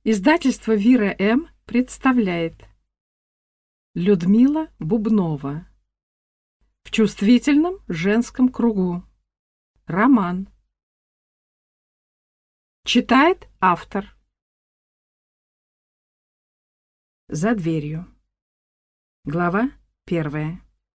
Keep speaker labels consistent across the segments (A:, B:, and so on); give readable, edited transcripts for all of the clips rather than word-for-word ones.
A: Издательство «Вира М.» представляет Людмила Бубнова «В чувствительном женском кругу». Роман. Читает автор. За дверью. Глава 1.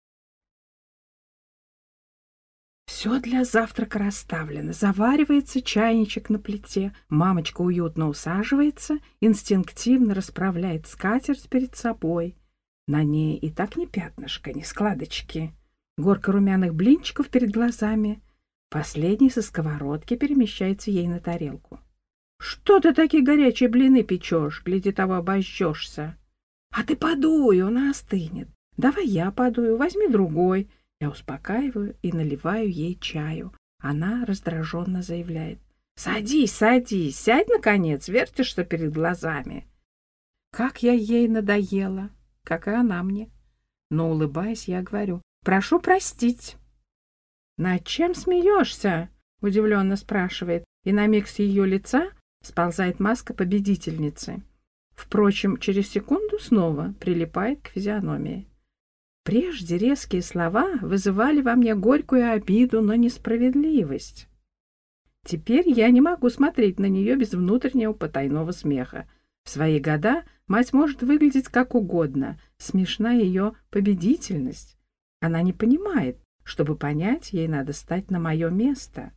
A: Все для завтрака расставлено. Заваривается чайничек на плите. Мамочка уютно усаживается, инстинктивно расправляет скатерть перед собой. На ней и так ни пятнышка, ни складочки. Горка румяных блинчиков перед глазами. Последний со сковородки перемещается ей на тарелку. — Что ты такие горячие блины печешь? Гляди, того обожжешься. — А ты подуй, он остынет. Давай я подую, возьми другой. Я успокаиваю и наливаю ей чаю. Она раздраженно заявляет: «Садись, садись, сядь, наконец, вертишься перед глазами». Как я ей надоела, как и она мне. Но, улыбаясь, я говорю: «Прошу простить». «Над чем смеешься?» — удивленно спрашивает, и на миг с ее лица сползает маска победительницы. Впрочем, через секунду снова прилипает к физиономии. Прежде резкие слова вызывали во мне горькую обиду на несправедливость. Теперь я не могу смотреть на нее без внутреннего потайного смеха. В свои года мать может выглядеть как угодно, смешна ее победительность. Она не понимает, чтобы понять, ей надо стать на мое место.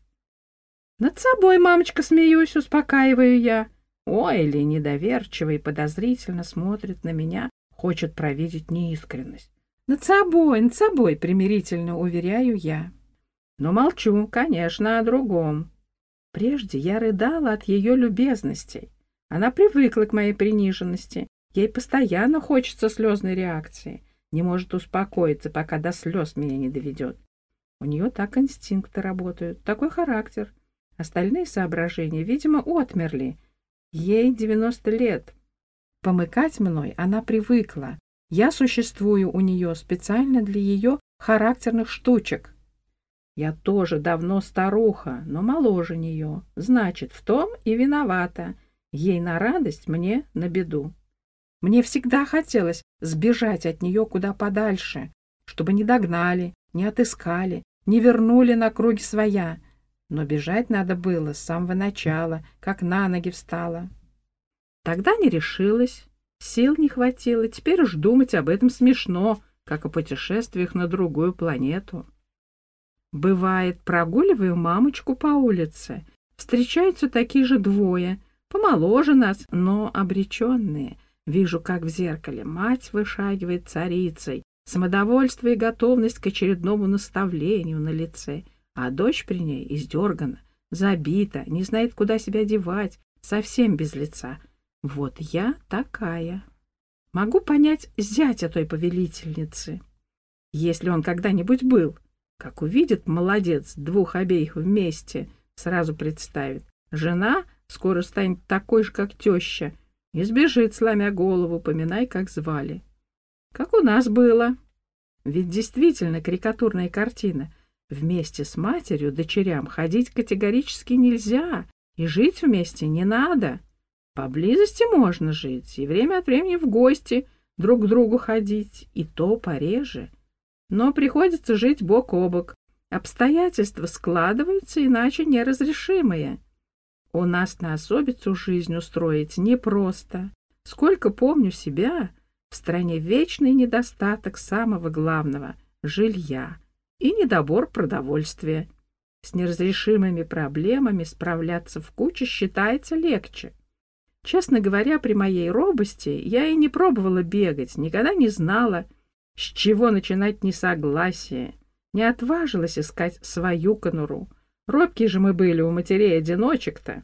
A: Над собой, мамочка, смеюсь, успокаиваю я. Ой, или недоверчиво и подозрительно смотрит на меня, хочет проверить неискренность. Над собой, примирительно уверяю я. Но молчу, конечно, о другом. Прежде я рыдала от ее любезностей. Она привыкла к моей приниженности. Ей постоянно хочется слезной реакции. Не может успокоиться, пока до слез меня не доведет. У нее так инстинкты работают, такой характер. Остальные соображения, видимо, отмерли. Ей 90 лет. Помыкать мной она привыкла. Я существую у нее специально для ее характерных штучек. Я тоже давно старуха, но моложе нее. Значит, в том и виновата. Ей на радость, мне на беду. Мне всегда хотелось сбежать от нее куда подальше, чтобы не догнали, не отыскали, не вернули на круги своя. Но бежать надо было с самого начала, как на ноги встала. Тогда не решилась. Сил не хватило, теперь уж думать об этом смешно, как о путешествиях на другую планету. Бывает, прогуливаю мамочку по улице, встречаются такие же двое, помоложе нас, но обреченные. Вижу, как в зеркале мать вышагивает царицей, самодовольство и готовность к очередному наставлению на лице, а дочь при ней издергана, забита, не знает, куда себя девать, совсем без лица. Вот я такая. Могу понять зятя той повелительницы, если он когда-нибудь был. Как увидит молодец двух обеих вместе, сразу представит. Жена скоро станет такой же, как теща, и сбежит, сломя голову, поминай, как звали. Как у нас было. Ведь действительно карикатурная картина. Вместе с матерью дочерям ходить категорически нельзя, и жить вместе не надо. Поблизости можно жить и время от времени в гости друг к другу ходить, и то пореже. Но приходится жить бок о бок. Обстоятельства складываются иначе неразрешимые. У нас на особицу жизнь устроить непросто. Сколько помню себя, в стране вечный недостаток самого главного — жилья и недобор продовольствия. С неразрешимыми проблемами справляться в куче считается легче. Честно говоря, при моей робости я и не пробовала бегать, никогда не знала, с чего начинать несогласие, не отважилась искать свою конуру. Робкие же мы были у матерей-одиночек-то.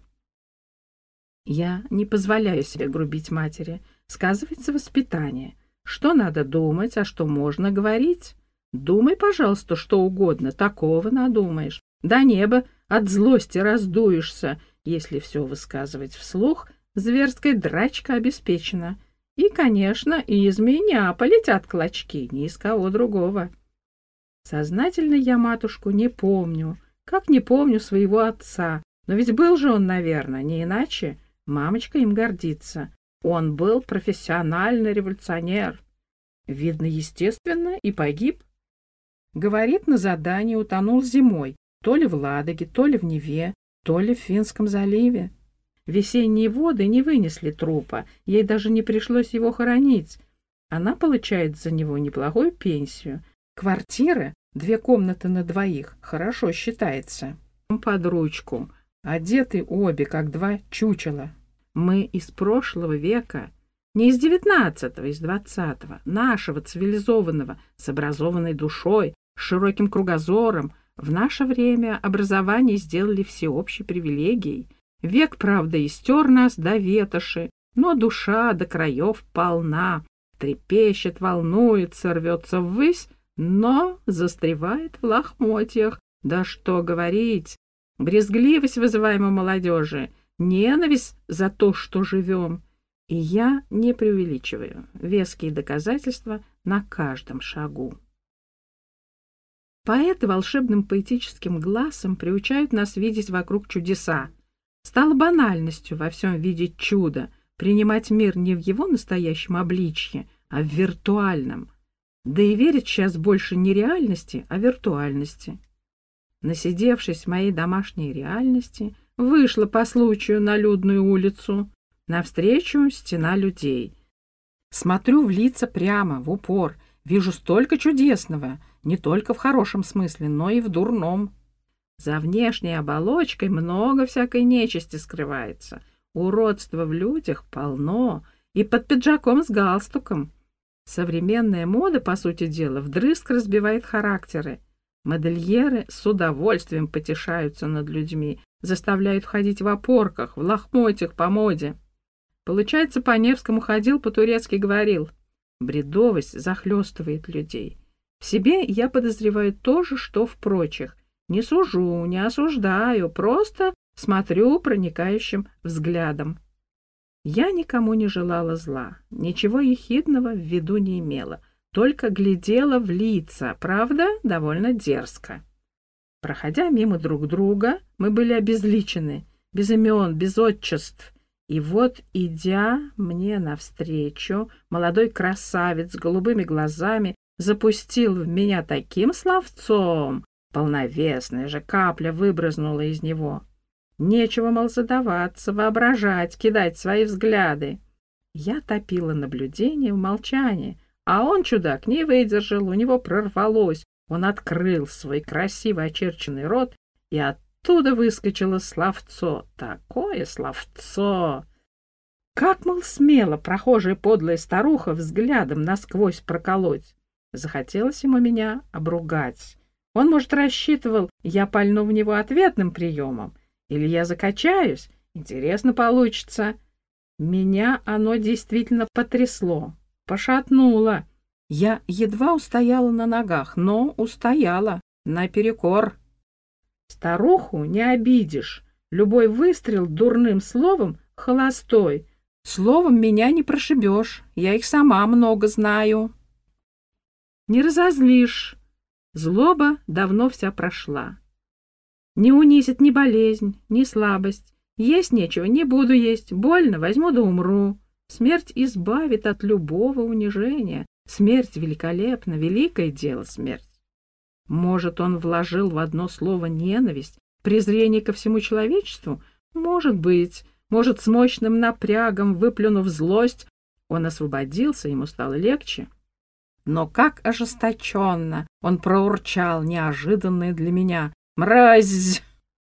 A: Я не позволяю себе грубить матери. Сказывается воспитание. Что надо думать, а что можно говорить? Думай, пожалуйста, что угодно, такого надумаешь. До неба от злости раздуешься, если все высказывать вслух. Зверская драчка обеспечена. И, конечно, и из меня полетят клочки, ни из кого другого. Сознательно я матушку не помню, как не помню своего отца. Но ведь был же он, наверное, не иначе. Мамочка им гордится. Он был профессиональный революционер. Видно, естественно, и погиб. Говорит, на задании утонул зимой, то ли в Ладоге, то ли в Неве, то ли в Финском заливе. Весенние воды не вынесли трупа, ей даже не пришлось его хоронить. Она получает за него неплохую пенсию. Квартира, 2 комнаты на 2, хорошо считается. Под ручку, одеты обе, как 2 чучела. Мы из прошлого века, не из 19-го, из 20-го, нашего цивилизованного, с образованной душой, с широким кругозором. В наше время образование сделали всеобщей привилегией. Век, правда, истер нас до ветоши, но душа до краев полна, трепещет, волнуется, рвется ввысь, но застревает в лохмотьях. Да что говорить! Брезгливость вызываема молодежи, ненависть за то, что живем. И я не преувеличиваю. Веские доказательства на каждом шагу. Поэты волшебным поэтическим глазом приучают нас видеть вокруг чудеса. Стало банальностью во всем видеть чудо, принимать мир не в его настоящем обличье, а в виртуальном. Да и верить сейчас больше не реальности, а виртуальности. Насидевшись в моей домашней реальности, вышла по случаю на людную улицу. Навстречу стена людей. Смотрю в лица прямо, в упор. Вижу столько чудесного, не только в хорошем смысле, но и в дурном. За внешней оболочкой много всякой нечисти скрывается. Уродства в людях полно, и под пиджаком с галстуком. Современная мода, по сути дела, вдрызг разбивает характеры. Модельеры с удовольствием потешаются над людьми, заставляют ходить в опорках, в лохмотьях по моде. Получается, по Невскому ходил, по-турецки говорил. Бредовость захлестывает людей. В себе я подозреваю то же, что в прочих. Не сужу, не осуждаю, просто смотрю проникающим взглядом. Я никому не желала зла, ничего ехидного в виду не имела, только глядела в лица, правда, довольно дерзко. Проходя мимо друг друга, мы были обезличены, без имен, без отчеств. И вот, идя мне навстречу, молодой красавец с голубыми глазами запустил в меня таким словцом, полновесная же капля выбрызнула из него. Нечего, мол, задаваться, воображать, кидать свои взгляды. Я топила наблюдение в молчании, а он, чудак, не выдержал, у него прорвалось. Он открыл свой красиво очерченный рот, и оттуда выскочило словцо. Такое словцо! Как, мол, смело прохожая подлая старуха взглядом насквозь проколоть. Захотелось ему меня обругать. Он, может, рассчитывал, я пальну в него ответным приемом. Или я закачаюсь. Интересно получится. Меня оно действительно потрясло, пошатнуло. Я едва устояла на ногах, но устояла наперекор. Старуху не обидишь. Любой выстрел дурным словом холостой. Словом меня не прошибешь. Я их сама много знаю. Не разозлишь. Злоба давно вся прошла. Не унизит ни болезнь, ни слабость. Есть нечего, не буду есть. Больно, возьму да умру. Смерть избавит от любого унижения. Смерть великолепна, великое дело смерть. Может, он вложил в одно слово ненависть, презрение ко всему человечеству? Может быть. Может, с мощным напрягом, выплюнув злость, он освободился, ему стало легче. Но как ожесточенно он проурчал неожиданное для меня: «Мразь!»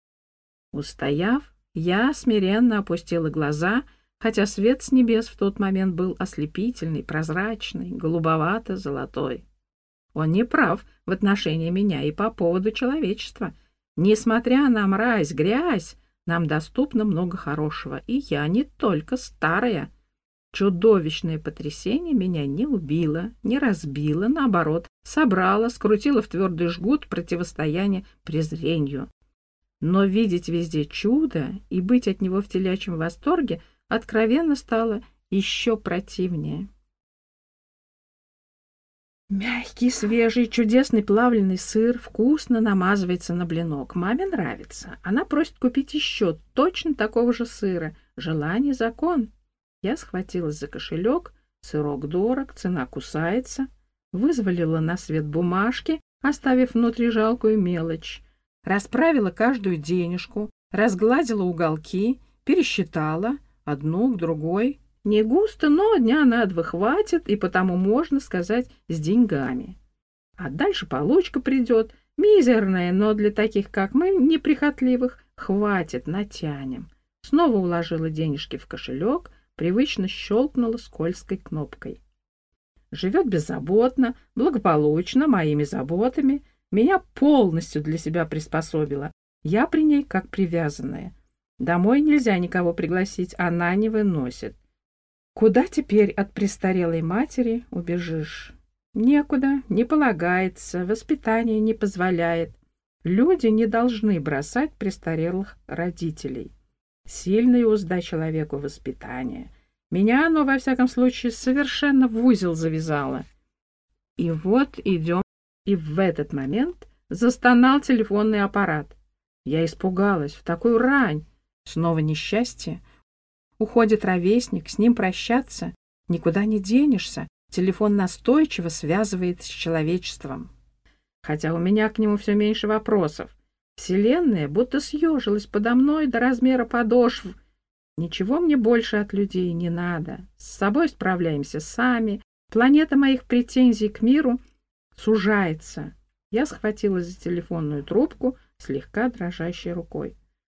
A: Устояв, я смиренно опустила глаза, хотя свет с небес в тот момент был ослепительный, прозрачный, голубовато-золотой. Он не прав в отношении меня и по поводу человечества. Несмотря на мразь, грязь, нам доступно много хорошего, и я не только старая. Чудовищное потрясение меня не убило, не разбило, наоборот, собрало, скрутило в твердый жгут противостояния презрению. Но видеть везде чудо и быть от него в телячьем восторге откровенно стало еще противнее. Мягкий, свежий, чудесный плавленый сыр вкусно намазывается на блинок. Маме нравится. Она просит купить еще точно такого же сыра. Желание — закон. Я схватилась за кошелек. Сырок дорог, цена кусается. Вызволила на свет бумажки, оставив внутри жалкую мелочь. Расправила каждую денежку, разгладила уголки, пересчитала одну к другой. Не густо, но дня на два хватит, и потому можно сказать с деньгами. А дальше получка придет, мизерная, но для таких, как мы, неприхотливых, хватит, натянем. Снова уложила денежки в кошелек, привычно щелкнула скользкой кнопкой. Живет беззаботно, благополучно, моими заботами. Меня полностью для себя приспособила. Я при ней как привязанная. Домой нельзя никого пригласить, она не выносит. Куда теперь от престарелой матери убежишь? Некуда, не полагается, воспитание не позволяет. Люди не должны бросать престарелых родителей. Сильная узда человеку воспитание. Меня оно, во всяком случае, совершенно в узел завязало. И вот идем. И в этот момент застонал телефонный аппарат. Я испугалась. В такую рань. Снова несчастье. Уходит ровесник, с ним прощаться. Никуда не денешься. Телефон настойчиво связывает с человечеством. Хотя у меня к нему все меньше вопросов. Вселенная будто съежилась подо мной до размера подошв. Ничего мне больше от людей не надо. С собой справляемся сами. Планета моих претензий к миру сужается. Я схватилась за телефонную трубку слегка дрожащей рукой.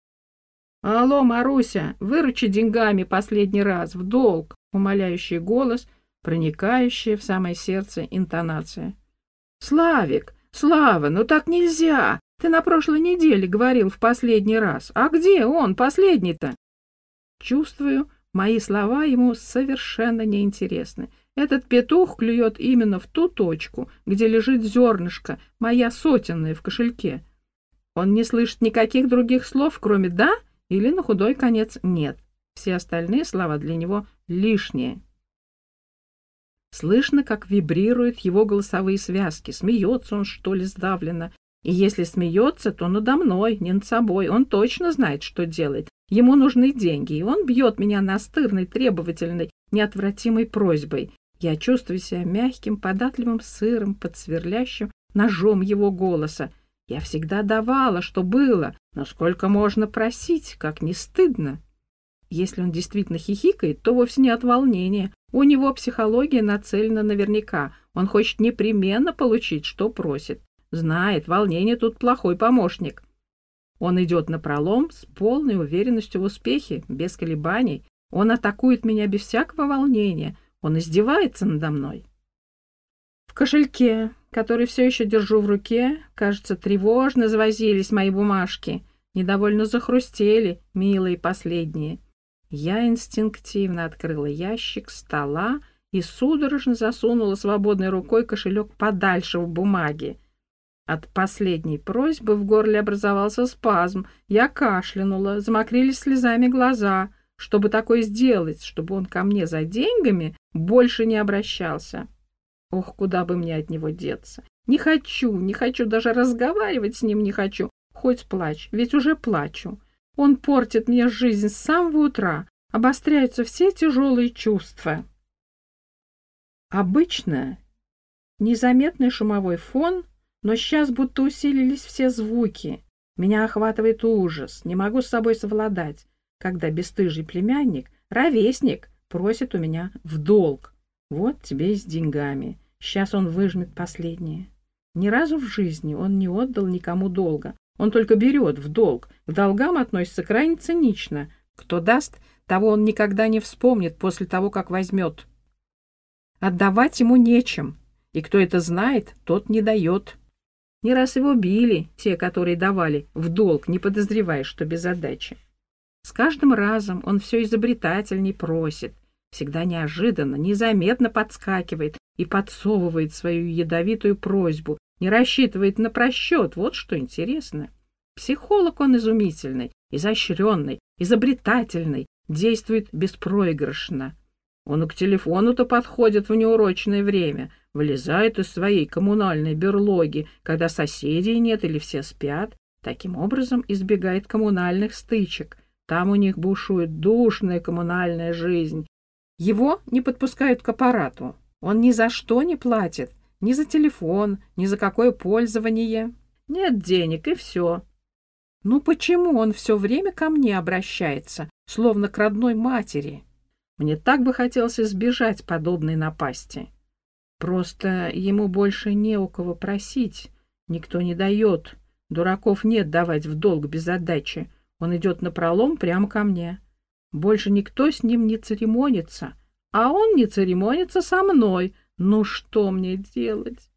A: «Алло, Маруся, выручи деньгами последний раз, в долг!» Умоляющий голос, проникающая в самое сердце интонация. «Славик, Слава, ну так нельзя! Ты на прошлой неделе говорил в последний раз. А где он, последний-то?» Чувствую, мои слова ему совершенно неинтересны. Этот петух клюет именно в ту точку, где лежит зернышко, моя сотенная в кошельке. Он не слышит никаких других слов, кроме «да» или на худой конец «нет». Все остальные слова для него лишние. Слышно, как вибрируют его голосовые связки. Смеется он, что ли, сдавленно. И если смеется, то надо мной, не над собой. Он точно знает, что делает. Ему нужны деньги, и он бьет меня настырной, требовательной, неотвратимой просьбой. Я чувствую себя мягким, податливым сыром под сверлящим ножом его голоса. Я всегда давала, что было, но сколько можно просить, как не стыдно. Если он действительно хихикает, то вовсе не от волнения. У него психология нацелена наверняка. Он хочет непременно получить, что просит. Знает, волнение тут плохой помощник. Он идет напролом с полной уверенностью в успехе, без колебаний. Он атакует меня без всякого волнения. Он издевается надо мной. В кошельке, который все еще держу в руке, кажется, тревожно завозились мои бумажки. Недовольно захрустели, милые последние. Я инстинктивно открыла ящик стола и судорожно засунула свободной рукой кошелек подальше в бумаги. От последней просьбы в горле образовался спазм. Я кашлянула, замокрились слезами глаза. Чтобы такое сделать, чтобы он ко мне за деньгами больше не обращался. Ох, куда бы мне от него деться. Не хочу, даже разговаривать с ним не хочу. Хоть плачь, ведь уже плачу. Он портит мне жизнь с самого утра. Обостряются все тяжелые чувства. Обычно незаметный шумовой фон, но сейчас будто усилились все звуки. Меня охватывает ужас, не могу с собой совладать, когда бесстыжий племянник, ровесник, просит у меня в долг. Вот тебе и с деньгами. Сейчас он выжмет последнее. Ни разу в жизни он не отдал никому долга. Он только берет в долг. К долгам относится крайне цинично. Кто даст, того он никогда не вспомнит после того, как возьмет. Отдавать ему нечем. И кто это знает, тот не дает. Не раз его били, те, которые давали в долг, не подозревая, что без отдачи. С каждым разом он все изобретательней просит. Всегда неожиданно, незаметно подскакивает и подсовывает свою ядовитую просьбу, не рассчитывает на просчет. Вот что интересно. Психолог он изумительный, изощренный, изобретательный, действует беспроигрышно. Он и к телефону-то подходит в неурочное время. вылезает из своей коммунальной берлоги, когда соседей нет или все спят. Таким образом избегает коммунальных стычек. Там у них бушует душная коммунальная жизнь. Его не подпускают к аппарату. Он ни за что не платит. Ни за телефон, ни за какое пользование. Нет денег, и все. Ну почему он все время ко мне обращается, словно к родной матери? Мне так бы хотелось избежать подобной напасти. Просто ему больше не у кого просить. Никто не дает. Дураков нет давать в долг без отдачи. Он идет напролом прямо ко мне. Больше никто с ним не церемонится. А он не церемонится со мной. Ну что мне делать?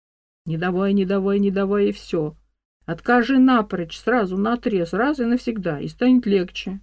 A: Не давай, не давай, не давай, и все. Откажи напрочь, сразу наотрез, раз и навсегда, и станет легче.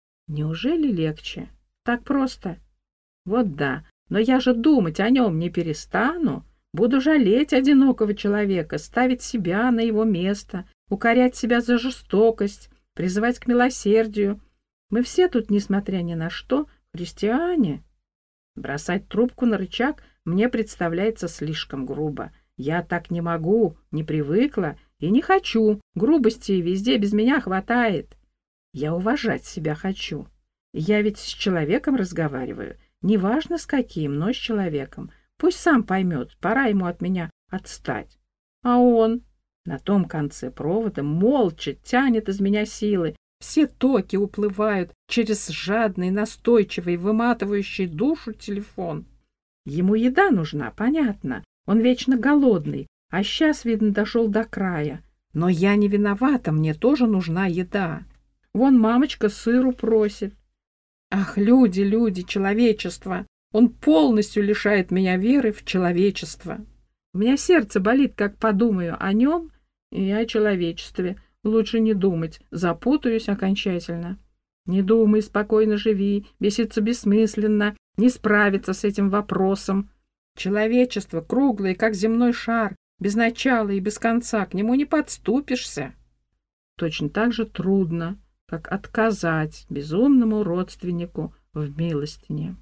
A: Неужели легче? Так просто? Вот да, но я же думать о нем не перестану. Буду жалеть одинокого человека, ставить себя на его место, укорять себя за жестокость, призывать к милосердию. Мы все тут, несмотря ни на что, христиане. Бросать трубку на рычаг мне представляется слишком грубо. Я так не могу, не привыкла и не хочу. Грубости везде без меня хватает. Я уважать себя хочу. Я ведь с человеком разговариваю. Неважно с каким, но с человеком. Пусть сам поймет, пора ему от меня отстать. А он на том конце провода молча тянет из меня силы. Все токи уплывают через жадный, настойчивый, выматывающий душу телефон. Ему еда нужна, понятно. Он вечно голодный, а сейчас, видно, дошел до края. Но я не виновата, мне тоже нужна еда. Вон мамочка сыру просит. Ах, люди, люди, человечество! Он полностью лишает меня веры в человечество. У меня сердце болит, как подумаю о нем и о человечестве. Лучше не думать, запутаюсь окончательно. Не думай, спокойно живи, беситься бессмысленно, не справиться с этим вопросом. Человечество круглое, как земной шар, без начала и без конца, к нему не подступишься. Точно так же трудно, как отказать безумному родственнику в милостине.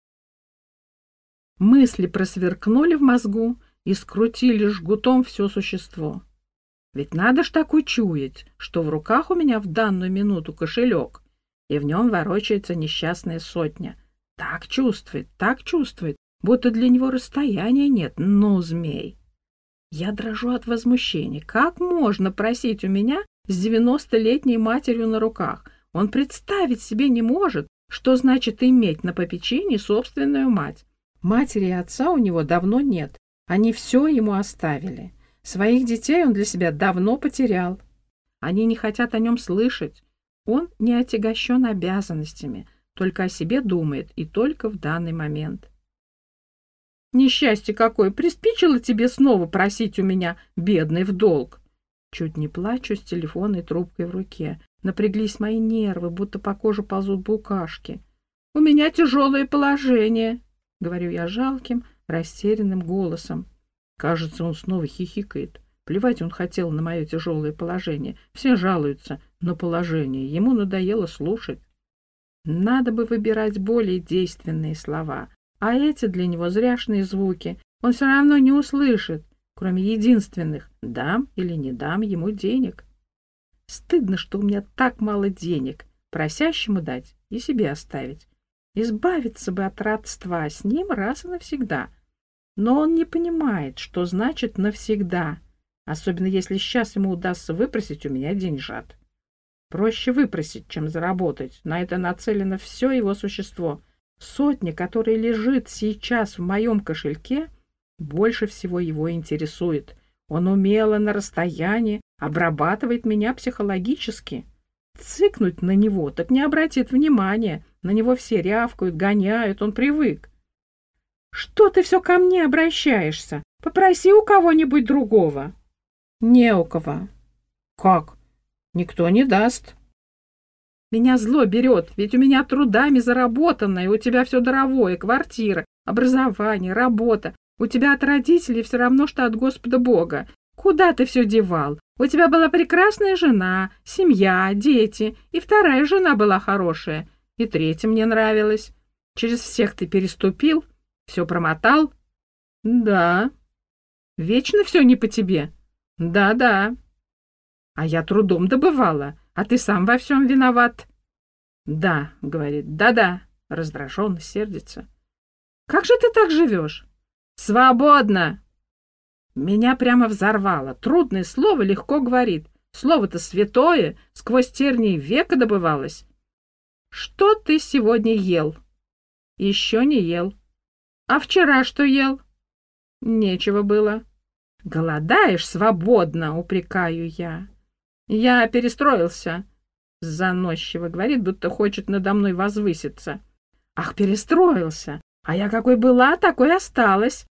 A: Мысли просверкнули в мозгу и скрутили жгутом все существо. Ведь надо ж так учуять, что в руках у меня в данную минуту кошелек, и в нем ворочается несчастная сотня. Так чувствует, будто для него расстояния нет. Ну, змей! Я дрожу от возмущения. Как можно просить у меня с 90-летней матерью на руках? Он представить себе не может, что значит иметь на попечении собственную мать. Матери и отца у него давно нет. Они все ему оставили. Своих детей он для себя давно потерял. Они не хотят о нем слышать. Он не отягощен обязанностями, только о себе думает и только в данный момент. Несчастье какое! Приспичило тебе снова просить у меня, бедный, в долг? Чуть не плачу с телефонной трубкой в руке. Напряглись мои нервы, будто по коже ползут букашки. У меня тяжелое положение, говорю я жалким, растерянным голосом. Кажется, он снова хихикает. Плевать он хотел на мое тяжелое положение. Все жалуются на положение. Ему надоело слушать. Надо бы выбирать более действенные слова. А эти для него зряшные звуки. Он все равно не услышит, кроме единственных «дам или не дам ему денег». Стыдно, что у меня так мало денег. Просящему дать и себе оставить. Избавиться бы от родства с ним раз и навсегда. Но он не понимает, что значит «навсегда», особенно если сейчас ему удастся выпросить у меня деньжат. Проще выпросить, чем заработать. На это нацелено все его существо. Сотня, которая лежит сейчас в моем кошельке, больше всего его интересует. Он умело на расстоянии обрабатывает меня психологически. Цыкнуть на него, так не обратит внимания. На него все рявкают, гоняют, он привык. Что ты все ко мне обращаешься? Попроси у кого-нибудь другого. Не у кого. Как? Никто не даст. Меня зло берет, ведь у меня трудами заработанное, у тебя все даровое, квартира, образование, работа. У тебя от родителей все равно, что от Господа Бога. Куда ты все девал? У тебя была прекрасная жена, семья, дети, и вторая жена была хорошая, и третья мне нравилась. Через всех ты переступил, все промотал. Да. Вечно все не по тебе? Да-да. А я трудом добывала, а ты сам во всем виноват. Да, говорит, да-да, раздраженно сердится. Как же ты так живешь? Свободно! Меня прямо взорвало. Трудное слово легко говорит. Слово-то святое, сквозь тернии века добывалось. Что ты сегодня ел? Еще не ел. А вчера что ел? Нечего было. Голодаешь свободно, упрекаю я. Я перестроился, заносчиво говорит, будто хочет надо мной возвыситься. Ах, перестроился. А я какой была, такой осталась.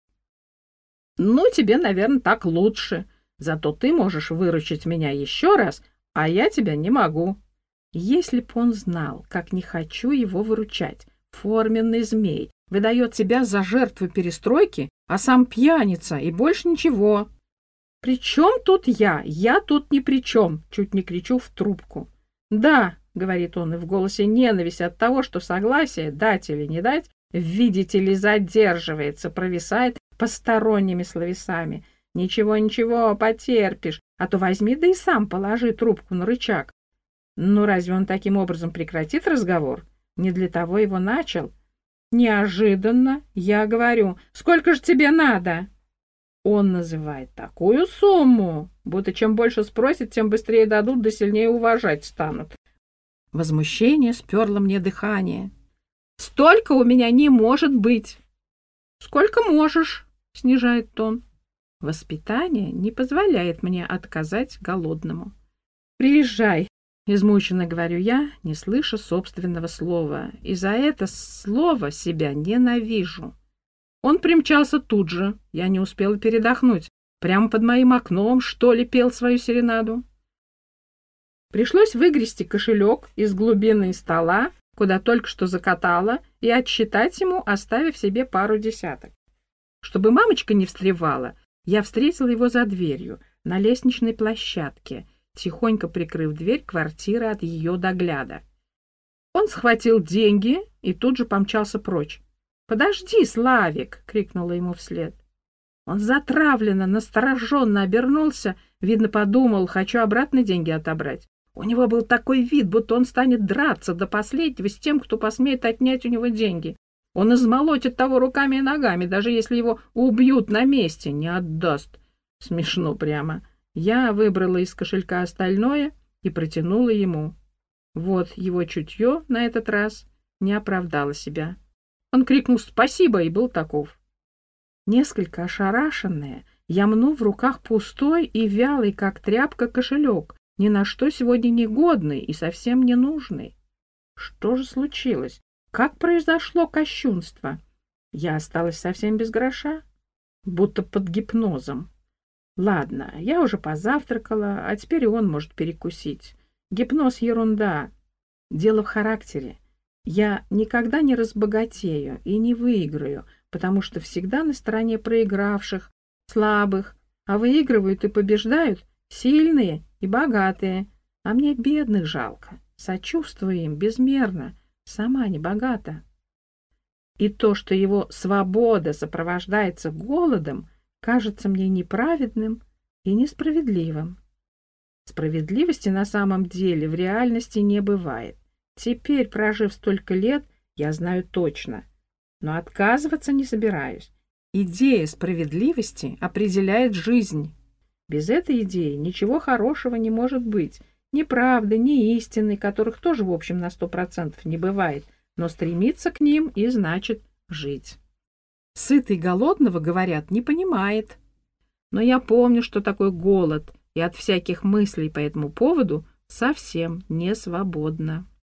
A: Ну, тебе, наверное, так лучше. Зато ты можешь выручить меня еще раз, а я тебя не могу. Если б он знал, как не хочу его выручать, форменный змей выдает себя за жертву перестройки, а сам пьяница и больше ничего. «При чем тут я? Я тут ни при чем!» — чуть не кричу в трубку. «Да», — говорит он, и в голосе ненависть от того, что согласие, дать или не дать, видите ли, задерживается, провисает посторонними словесами. «Ничего, ничего, потерпишь, а то возьми да и сам положи трубку на рычаг». Ну, разве он таким образом прекратит разговор? Не для того его начал. Неожиданно я говорю: «Сколько же тебе надо?» Он называет такую сумму, будто чем больше спросит, тем быстрее дадут, да сильнее уважать станут. Возмущение сперло мне дыхание. «Столько у меня не может быть!» «Сколько можешь?» — снижает тон. Воспитание не позволяет мне отказать голодному. «Приезжай!» — измученно говорю я, не слыша собственного слова, и за это слово себя ненавижу. Он примчался тут же, я не успела передохнуть. Прямо под моим окном, что ли, пел свою серенаду. Пришлось выгрести кошелек из глубины стола, куда только что закатала, и отсчитать ему, оставив себе пару десяток. Чтобы мамочка не встревала, я встретила его за дверью, на лестничной площадке, тихонько прикрыв дверь квартиры от ее догляда. Он схватил деньги и тут же помчался прочь. «Подожди, Славик!» — крикнула ему вслед. Он затравленно, настороженно обернулся, видно, подумал, хочу обратно деньги отобрать. У него был такой вид, будто он станет драться до последнего с тем, кто посмеет отнять у него деньги. Он измолотит того руками и ногами, даже если его убьют на месте, не отдаст. Смешно прямо. Я выбрала из кошелька остальное и протянула ему. Вот его чутье на этот раз не оправдало себя. Он крикнул «Спасибо!» и был таков. Несколько ошарашенная, я мну в руках пустой и вялый, как тряпка, кошелек, ни на что сегодня негодный и совсем не нужный. Что же случилось? Как произошло кощунство? Я осталась совсем без гроша, будто под гипнозом. Ладно, я уже позавтракала, а теперь и он может перекусить. Гипноз — ерунда. Дело в характере. Я никогда не разбогатею и не выиграю, потому что всегда на стороне проигравших, слабых, а выигрывают и побеждают сильные и богатые, а мне бедных жалко, сочувствую им безмерно, сама не богата. И то, что его свобода сопровождается голодом, кажется мне неправедным и несправедливым. Справедливости на самом деле в реальности не бывает. Теперь, прожив столько лет, я знаю точно, но отказываться не собираюсь. Идея справедливости определяет жизнь. Без этой идеи ничего хорошего не может быть. Ни правды, ни истины, которых тоже, в общем, на 100% не бывает, но стремиться к ним и значит жить. Сытый голодного, говорят, не понимает. Но я помню, что такое голод, и от всяких мыслей по этому поводу совсем не свободна.